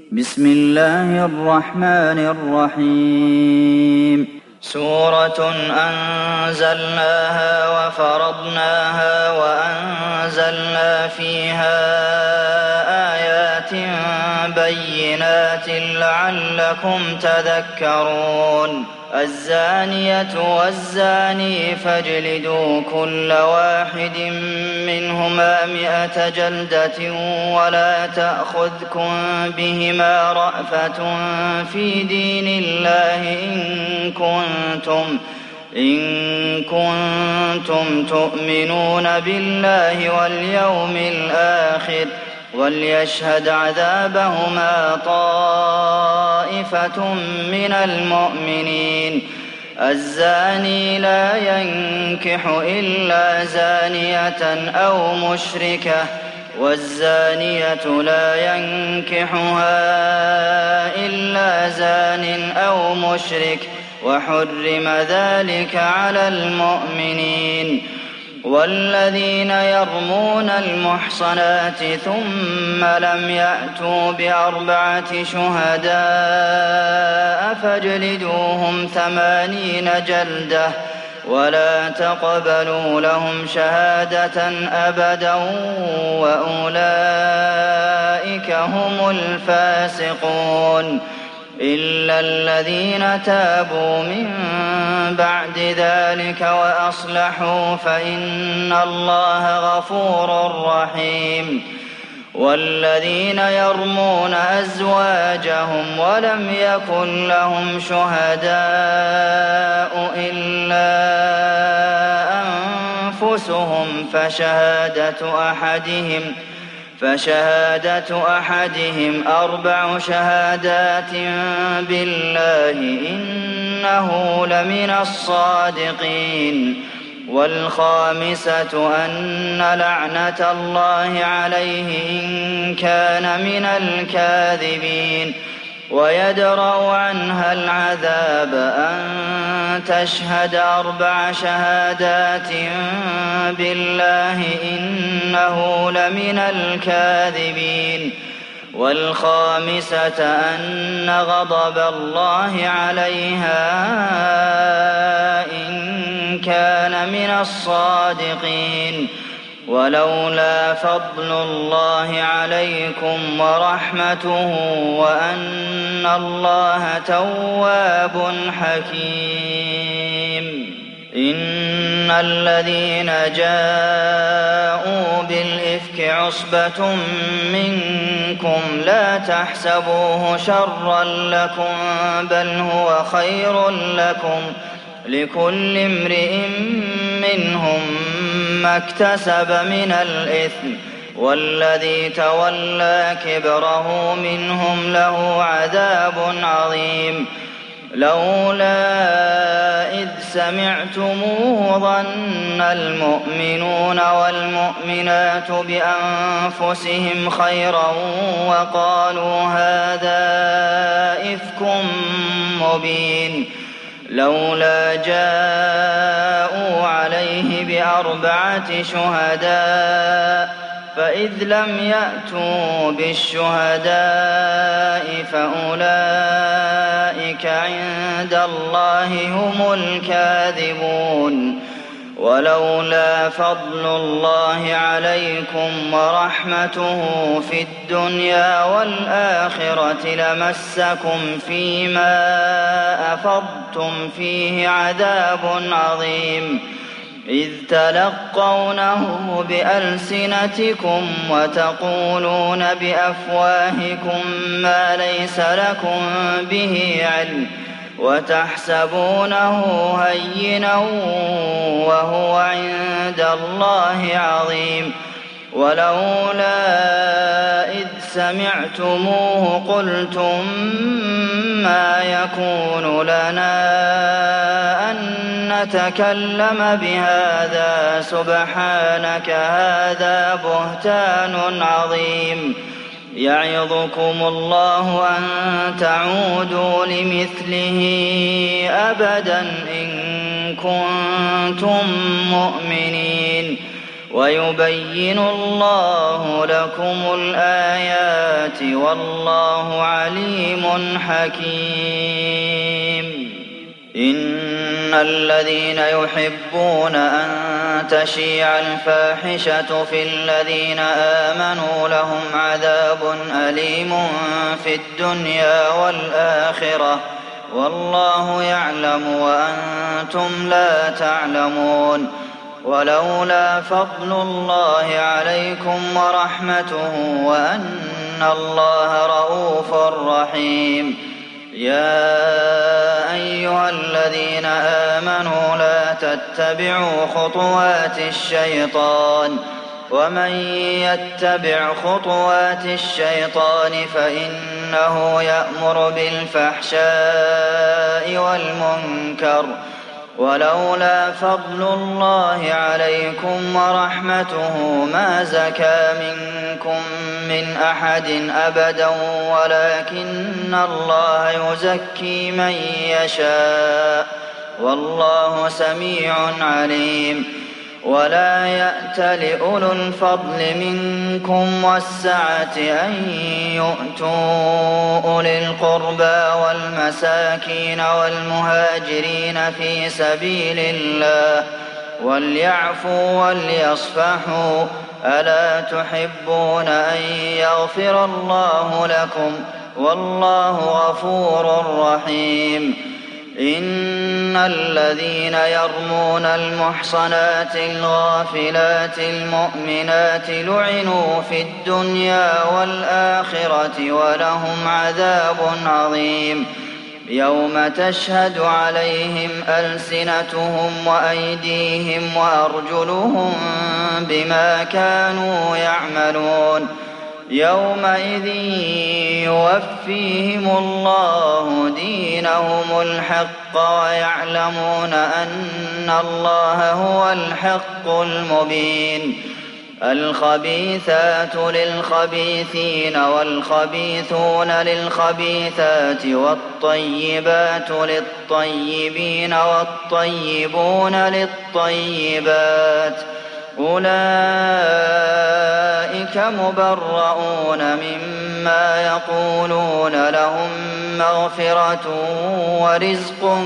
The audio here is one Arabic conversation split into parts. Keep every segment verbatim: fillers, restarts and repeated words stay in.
بسم الله الرحمن الرحيم سورة أنزلناها وفرضناها وأنزلنا فيها آيات بينات لعلكم تذكرون الزانية والزاني فاجلدوا كل واحد منهما مئة جلدة ولا تأخذكم بهما رأفة في دين الله إن كنتم إن كنتم تؤمنون بالله واليوم الآخر وليشهد عذابهما طائفة من المؤمنين الزاني لا ينكح إلا زانية أو مشركة والزانية لا ينكحها إلا زان أو مشرك وحرم ذلك على المؤمنين والذين يرمون المحصنات ثم لم يأتوا بأربعة شهداء فاجلدوهم ثمانين جلدة ولا تقبلوا لهم شهادة أبدا وأولئك هم الفاسقون إلا الذين تابوا من بعد ذلك وأصلحوا فإن الله غفور رحيم والذين يرمون أزواجهم ولم يكن لهم شهداء إلا أنفسهم فشهادة أحدهم فشهادة أحدهم أربع شهادات بالله إنه لمن الصادقين والخامسة أن لعنة الله عليه إن كان من الكاذبين ويدرأ عنها العذاب أن تشهد أربع شهادات بالله إنه لمن الكاذبين والخامسة أن غضب الله عليها إن كان من الصادقين ولولا فضل الله عليكم ورحمته وأن الله تواب حكيم إن الذين جاءوا بالإفك عصبة منكم لا تحسبوه شرا لكم بل هو خير لكم لكل امرئ منهم ما اكتسب من الإثم والذي تولى كبره منهم له عذاب عظيم لولا إذ سمعتموه ظن المؤمنون والمؤمنات بأنفسهم خيرا وقالوا هذا إفك مبين لولا جاءوا عليه بأربعة شهداء فإذ لم يأتوا بالشهداء فأولئك عند الله هم الكاذبون ولولا فضل الله عليكم ورحمته في الدنيا والآخرة لمسكم فيما أفضتم فيه عذاب عظيم إذ تلقونه بألسنتكم وتقولون بأفواهكم ما ليس لكم به علم وتحسبونه هينا وهو عند الله عظيم ولولا إذ سمعتموه قلتم ما يكون لنا أن نتكلم بهذا سبحانك هذا بهتان عظيم يعظكم الله أن تعودوا لمثله أبدا إن كنتم مؤمنين ويبين الله لكم الآيات والله عليم حكيم. إن الذين يحبون أن تشيع الفاحشة في الذين آمنوا لهم عذاب أليم في الدنيا والآخرة والله يعلم وأنتم لا تعلمون. ولولا فضل الله عليكم ورحمته وأن الله رءوف رحيم. يا أيها الذين آمنوا لا تتبعوا خطوات الشيطان ومن يتبع خطوات الشيطان فإنه يأمر بالفحشاء والمنكر. ولولا فضل الله عليكم ورحمته ما زكى منكم من أحد أبدا ولكن الله يزكي من يشاء والله سميع عليم. ولا يأت لأولو الفضل منكم والسعة أن يؤتوا أولي القربى والمساكين والمهاجرين في سبيل الله وليعفوا وليصفحوا. ألا تحبون أن يغفر الله لكم والله غفور رحيم. إن الذين يرمون المحصنات الغافلات المؤمنات لعنوا في الدنيا والآخرة ولهم عذاب عظيم. يوم تشهد عليهم ألسنتهم وأيديهم وأرجلهم بما كانوا يعملون. يومئذ يوفيهم الله دينهم الحق ويعلمون أن الله هو الحق المبين. الخبيثات للخبيثين والخبيثون للخبيثات والطيبات للطيبين والطيبون للطيبات أولئك مبرؤون مما يقولون لهم مغفرة ورزق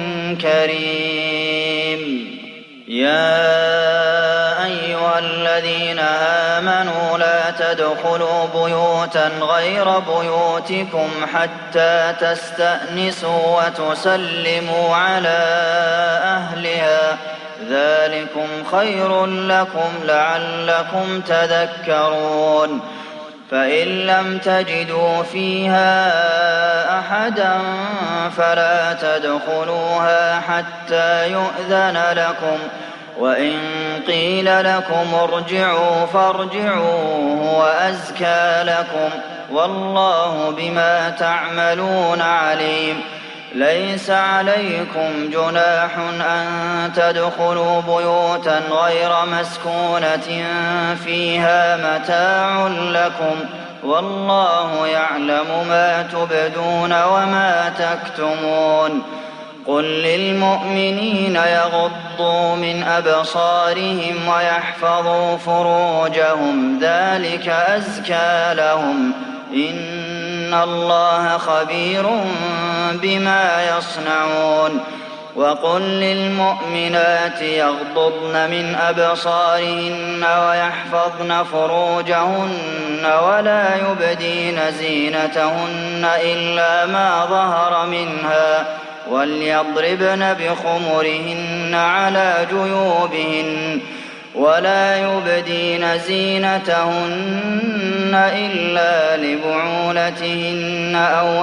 كريم. يا أيها الذين آمنوا لا تدخلوا بيوتا غير بيوتكم حتى تستأنسوا وتسلموا على أهلها ذلكم خير لكم لعلكم تذكرون. فإن لم تجدوا فيها أحدا فلا تدخلوها حتى يؤذن لكم وإن قيل لكم ارجعوا فارجعوا هو أزكى لكم والله بما تعملون عليم. ليس عليكم جناح أن تدخلوا بيوتا غير مسكونة فيها متاع لكم والله يعلم ما تبدون وما تكتمون. قل للمؤمنين يغضوا من أبصارهم ويحفظوا فروجهم ذلك أزكى لهم إن الله خبير بما يصنعون. وقل للمؤمنات يغضضن من أبصارهن ويحفظن فروجهن ولا يبدين زينتهن إلا ما ظهر منها وليضربن بخمرهن على جيوبهن ولا يبدين زينتهن إلا لبعولتهن أو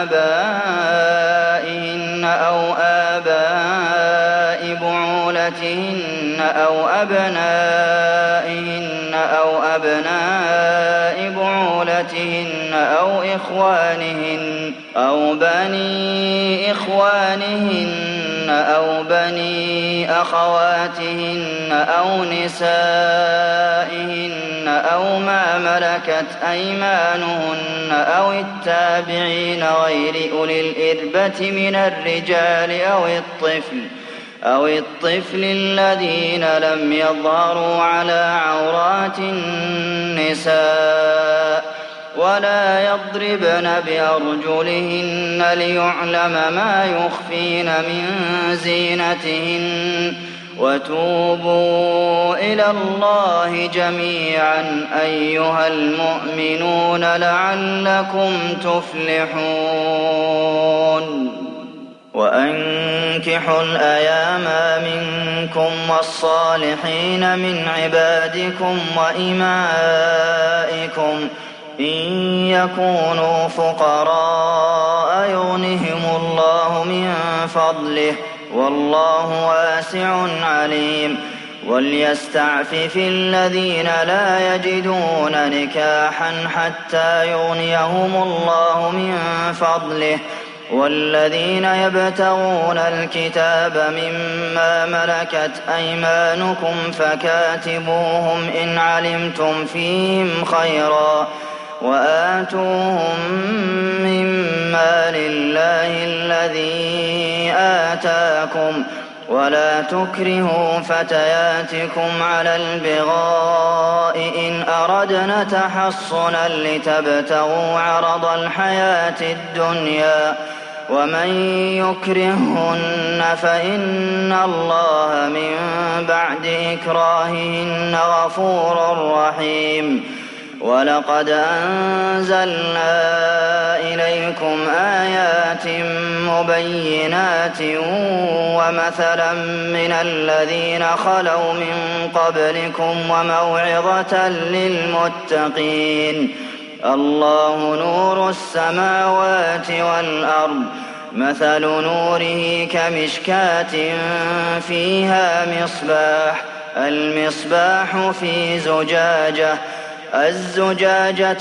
آبائهن أو آباء بعولتهن أو أبنائهن أو أبناء بعولتهن أو إخوانهن أو بني إخوانهن أو بني أخواتهن أو نسائهن أو ما ملكت أيمانهن أو التابعين غير أولي الإربة من الرجال أو الطفل أو الطفل الذين لم يظهروا على عورات النساء ولا يضربن بأرجلهن ليعلم ما يخفين من زينتهن وتوبوا إلى الله جميعا أيها المؤمنون لعلكم تفلحون وأنكحوا الأيام منكم والصالحين من عبادكم وإمائكم إن يكونوا فقراء يغنهم الله من فضله والله واسع عليم وليستعفف الذين لا يجدون نكاحا حتى يغنيهم الله من فضله والذين يبتغون الكتاب مما ملكت أيمانكم فكاتبوهم إن علمتم فيهم خيرا وآتوهم مما لله الذي آتاكم ولا تكرهوا فتياتكم على البغاء إن أردنا تحصنا لتبتغوا عرض الحياة الدنيا ومن يكرههن فإن الله من بعد إكراههن غفور رحيم ولقد أنزلنا إليكم آيات مبينات ومثلا من الذين خلوا من قبلكم وموعظة للمتقين الله نور السماوات والأرض مثل نوره كمشكاة فيها مصباح المصباح في زجاجة الزجاجة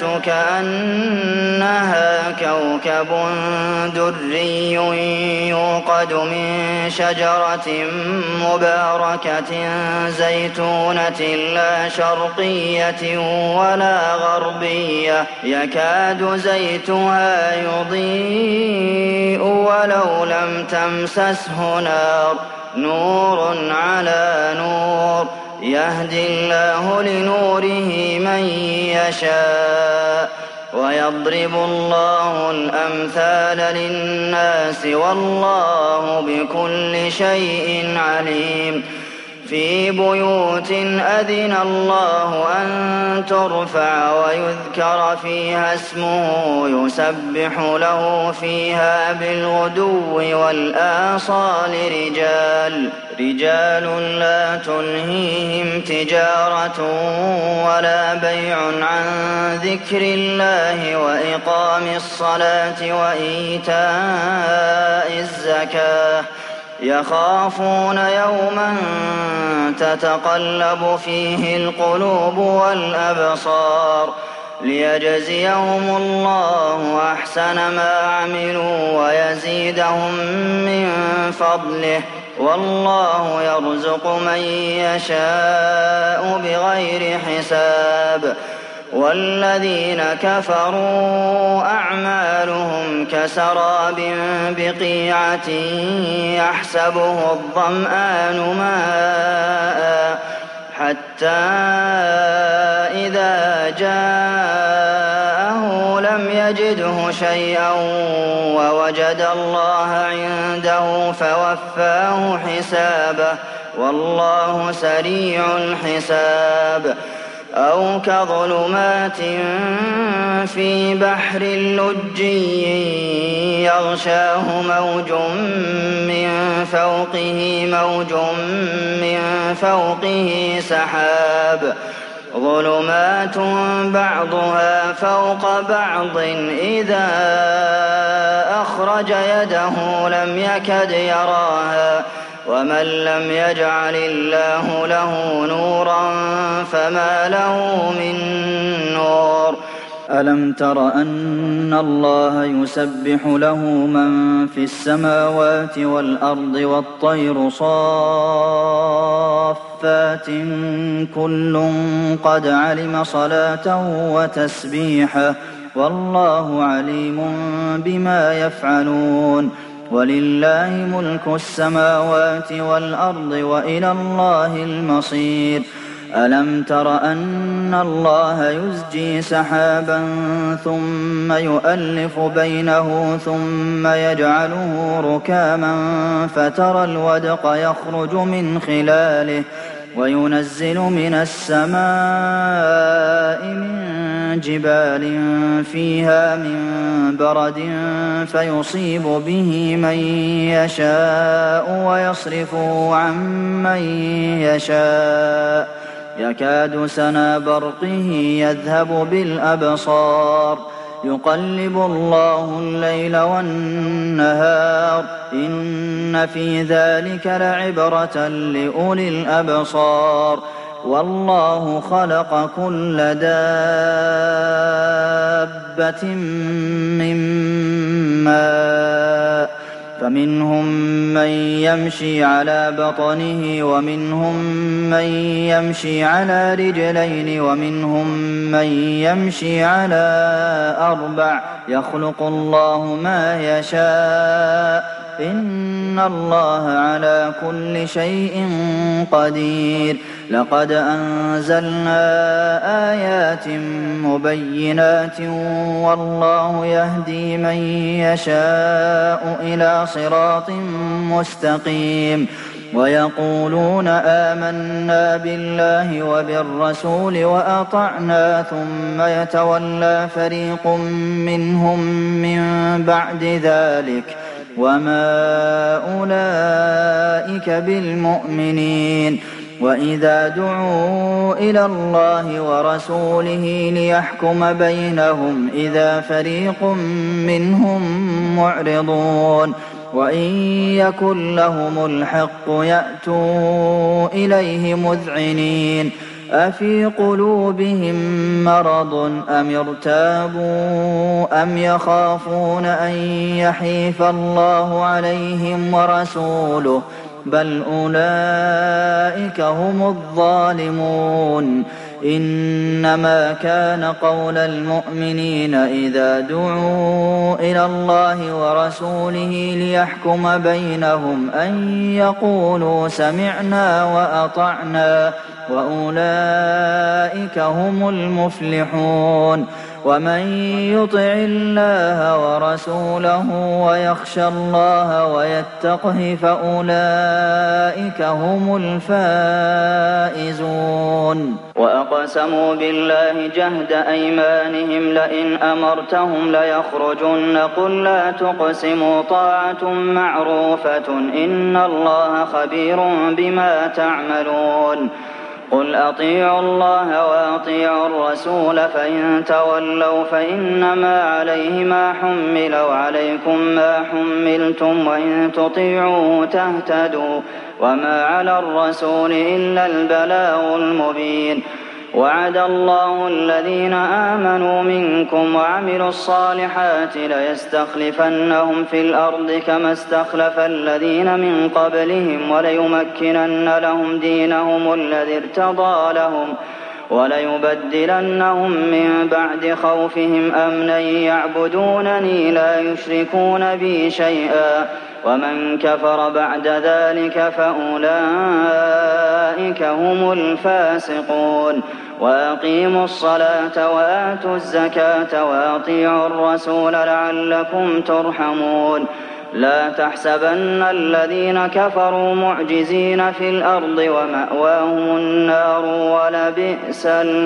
كأنها كوكب دري يوقد من شجرة مباركة زيتونة لا شرقية ولا غربية يكاد زيتها يضيء ولو لم تمسسه نار نور على نور يهدي الله لنوره من يشاء ويضرب الله الأمثال للناس والله بكل شيء عليم في بيوت أذن الله أن ترفع ويذكر فيها اسمه يسبح له فيها بالغدو والآصال رجال رجال لا تلهيهم تجارة ولا بيع عن ذكر الله وإقام الصلاة وإيتاء الزكاة يخافون يوما تتقلب فيه القلوب والأبصار ليجزيهم الله أحسن ما عملوا ويزيدهم من فضله والله يرزق من يشاء بغير حساب والذين كفروا أعمالهم كسراب بقيعة يحسبه الظمآن ماء حتى إذا جاءه لم يجده شيئا ووجد الله عنده فوفاه حسابه والله سريع الحساب أو كظلمات في بحر لجي يغشاه موج من فوقه موج من فوقه سحاب ظلمات بعضها فوق بعض إذا أخرج يده لم يكد يراها ومن لم يجعل الله له نورا فما له من نور ألم تر أن الله يسبح له من في السماوات والأرض والطير صافات كل قد علم صلاته وتسبيحه والله عليم بما يفعلون وَلِلَّهِ مُلْكُ السَّمَاوَاتِ وَالْأَرْضِ وَإِلَى اللَّهِ الْمَصِيرُ أَلَمْ تَرَ أَنَّ اللَّهَ يُزْجِي سَحَابًا ثُمَّ يُؤَلِّفُ بَيْنَهُ ثُمَّ يَجْعَلُهُ رُكَامًا فَتَرَى الْوَدْقَ يَخْرُجُ مِنْ خِلَالِهِ وَيُنَزِّلُ مِنَ السَّمَاءِ مِن جِبَالٍ فِيهَا مِن بَرَدٍ فَيُصِيبُ بِهِ مَن يَشَاءُ وَيَصْرِفُهُ عَن مَّن يَشَاءُ يَكَادُ سَنَا بَرْقِهِ يَذْهَبُ بِالْأَبْصَارِ يُقَلِّبُ اللَّهُ اللَّيْلَ وَالنَّهَارَ إِنَّ فِي ذَٰلِكَ لَعِبْرَةً لِّأُولِي الْأَبْصَارِ وَاللَّهُ خَلَقَ كُلَّ دَابَّةٍ مِّن مَّاءٍ فَمِنْهُم مَّن يَمْشِي عَلَىٰ بَطْنِهِ وَمِنْهُم مَّن يَمْشِي عَلَىٰ رِجْلَيْنِ وَمِنْهُم مَّن يَمْشِي عَلَىٰ أَرْبَعٍ ۚ يَخْلُقُ اللَّهُ مَا يَشَاءُ ۚ إِنَّ اللَّهَ عَلَىٰ كُلِّ شَيْءٍ قَدِيرٌ لَقَدْ أَنزَلْنَا آيَاتٍ مُّبَيِّنَاتٍ وَاللَّهُ يَهْدِي مَن يَشَاءُ إِلَىٰ صِرَاطٍ مُّسْتَقِيمٍ وَيَقُولُونَ آمَنَّا بِاللَّهِ وَبِالرَّسُولِ وَأَطَعْنَا ثُمَّ يَتَوَلَّىٰ فَرِيقٌ مِّنْهُم مِّن بَعْدِ ذَٰلِكَ ۚ وَمَا أُولَٰئِكَ بِالْمُؤْمِنِينَ وَإِذَا دُعُوا إِلَى اللَّهِ وَرَسُولِهِ لِيَحْكُمَ بَيْنَهُمْ إِذَا فَرِيقٌ مِّنْهُم مُّعْرِضُونَ وَإِن يَكُن لَّهُمُ الْحَقُّ يَأْتُوا إِلَيْهِ مُذْعِنِينَ أَفِي قُلُوبِهِم مَّرَضٌ أَمِ ارْتَابُوا أَمْ يَخَافُونَ أَن يَحِيفَ اللَّهُ عَلَيْهِمْ وَرَسُولُهُ ۚ بَلْ أُولَٰئِكَ هُمُ الظَّالِمُونَ إِنَّمَا كَانَ قَوْلَ الْمُؤْمِنِينَ إِذَا دُعُوا إِلَى اللَّهِ وَرَسُولِهِ لِيَحْكُمَ بَيْنَهُمْ أَن يَقُولُوا سَمِعْنَا وَأَطَعْنَا ۚ وَأُولَٰئِكَ هُمُ الْمُفْلِحُونَ وَمَن يُطِعِ اللَّهَ وَرَسُولَهُ وَيَخْشَ اللَّهَ وَيَتَّقْهِ فَأُولَٰئِكَ هُمُ الْفَائِزُونَ وَأَقْسَمُوا بِاللَّهِ جَهْدَ أَيْمَانِهِمْ لَئِنْ أَمَرْتَهُمْ لَيَخْرُجُنَّ ۖ قُل لَّا تُقْسِمُوا طَاعَةٌ مَّعْرُوفَةٌ ۚ إِنَّ اللَّهَ خَبِيرٌ بِمَا تَعْمَلُونَ قُلْ أَطِيعُوا اللَّهَ وَأَطِيعُوا الرَّسُولَ ۖ فَإِن تَوَلَّوْا فَإِنَّمَا عَلَيْهِ مَا حُمِّلَ وَعَلَيْكُم مَّا حُمِّلْتُمْ ۖ وَإِن تُطِيعُوهُ تَهْتَدُوا ۚ وَمَا عَلَى الرَّسُولِ إِلَّا الْبَلَاغُ الْمُبِينُ وَعَدَ اللَّهُ الَّذِينَ آمَنُوا مِنكُمْ وَعَمِلُوا الصَّالِحَاتِ لَيَسْتَخْلِفَنَّهُمْ فِي الْأَرْضِ كَمَا اسْتَخْلَفَ الَّذِينَ مِن قَبْلِهِمْ وَلَيُمَكِّنَنَّ لَهُمْ دِينَهُمُ الَّذِي ارْتَضَىٰ لَهُمْ وَلَيُبَدِّلَنَّهُم مِّن بَعْدِ خَوْفِهِمْ أَمْنًا يَعْبُدُونَنِي لَا يُشْرِكُونَ بِي شَيْئًا ۚ وَمَن كَفَرَ بَعْدَ ذَٰلِكَ فَأُولَٰئِكَ هُمُ الْفَاسِقُونَ وَأَقِيمُوا الصَّلَاةَ وَآتُوا الزَّكَاةَ وَأَطِيعُوا الرَّسُولَ لَعَلَّكُمْ تُرْحَمُونَ لَا تَحْسَبَنَّ الَّذِينَ كَفَرُوا مُعْجِزِينَ فِي الْأَرْضِ ۖ وَمَأْوَاهُمُ النَّارُ ۖ وَلَبِئْسَ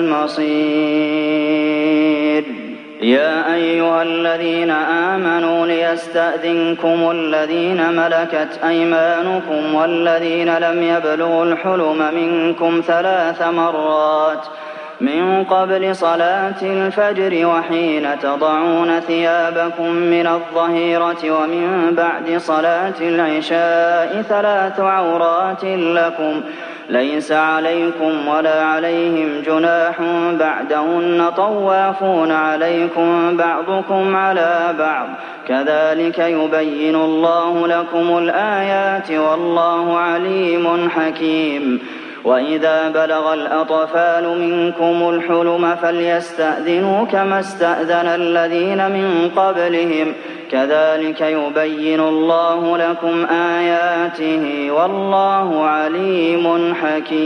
الْمَصِيرُ يَا أَيُّهَا الَّذِينَ آمَنُوا لِيَسْتَأْذِنكُمُ الَّذِينَ مَلَكَتْ أَيْمَانُكُمْ وَالَّذِينَ لَمْ يَبْلُغُوا الْحُلُمَ مِنكُمْ ثَلَاثَ مَرَّاتٍ مِّن قَبْلِ صَلَاةِ الْفَجْرِ وَحِينَ تَضَعُونَ ثِيَابَكُم مِّنَ الظَّهِيرَةِ وَمِن بَعْدِ صَلَاةِ الْعِشَاءِ ۚ ثَلَاثُ عَوْرَاتٍ لَّكُمْ ۚ لَيْسَ عَلَيْكُمْ وَلَا عَلَيْهِمْ جُنَاحٌ بَعْدَهُنَّ ۚ طَوَّافُونَ عَلَيْكُم بَعْضُكُمْ عَلَىٰ بَعْضٍ ۚ كَذَٰلِكَ يُبَيِّنُ اللَّهُ لَكُمُ الْآيَاتِ ۗ وَاللَّهُ عَلِيمٌ حَكِيمٌ وَإِذَا بَلَغَ الْأَطْفَالُ مِنكُمُ الْحُلُمَ فَلْيَسْتَأْذِنُوا كَمَا اسْتَأْذَنَ الَّذِينَ مِن قَبْلِهِمْ ۚ كذلك يبين الله لكم آياته والله عليم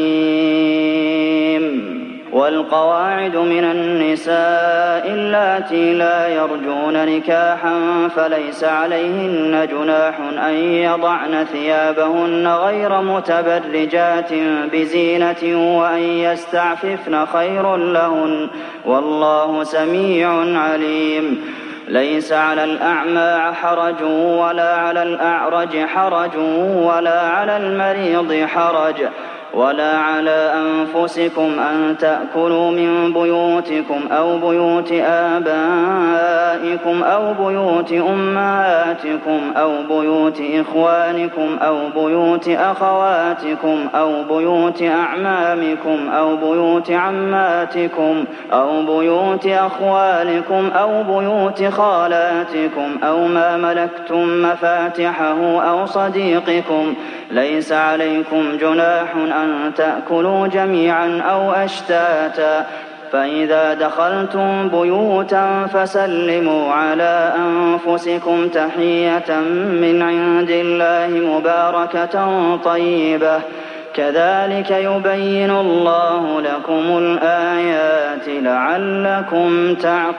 حكيم والقواعد من النساء اللاتي لا يرجون نكاحا فليس عليهن جناح أن يضعن ثيابهن غير متبرجات بزينة وأن يستعففن خير لهن والله سميع عليم ليس على الأعمى حرج ولا على الأعرج حرج ولا على المريض حرج ولا على أنفسكم أن تأكلوا من بيوتكم أو بيوت آبائكم أو بيوت أمهاتكم أو بيوت إخوانكم أو بيوت أخواتكم أو بيوت أعمامكم أو بيوت عماتكم أو بيوت أخوالكم أو بيوت خالاتكم أو ما ملكتم مفاتحه أو صديقكم ليس عليكم جناح أن تأكلوا جميعا أو أشتاتا فإذا دخلتم بيوتا فسلموا على أنفسكم تحية من عند الله مباركة طيبة كذلك يبين الله لكم الآيات لعلكم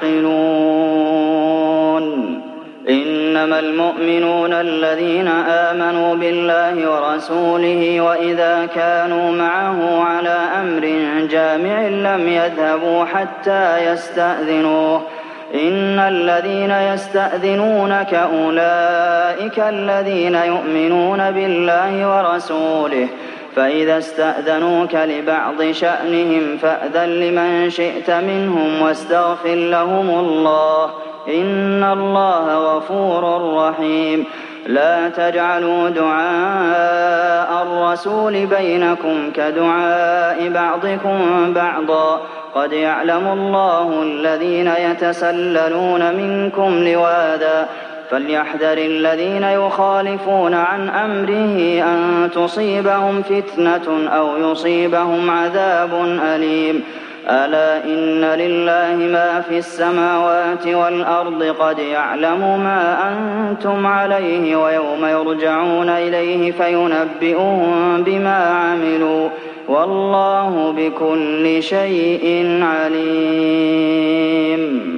تعقلون إنما المؤمنون الذين آمنوا بالله ورسوله وإذا كانوا معه على أمر جامع لم يذهبوا حتى يستأذنوه إن الذين يستأذنونك أولئك الذين يؤمنون بالله ورسوله فإذا استأذنوك لبعض شأنهم فأذن لمن شئت منهم واستغفر لهم الله إن الله غفور رحيم لا تجعلوا دعاء الرسول بينكم كدعاء بعضكم بعضا قد يعلم الله الذين يتسللون منكم لواذا فليحذر الذين يخالفون عن أمره أن تصيبهم فتنة أو يصيبهم عذاب أليم ألا إن لله ما في السماوات والأرض قد يعلم ما أنتم عليه ويوم يرجعون إليه فينبئهم بما عملوا والله بكل شيء عليم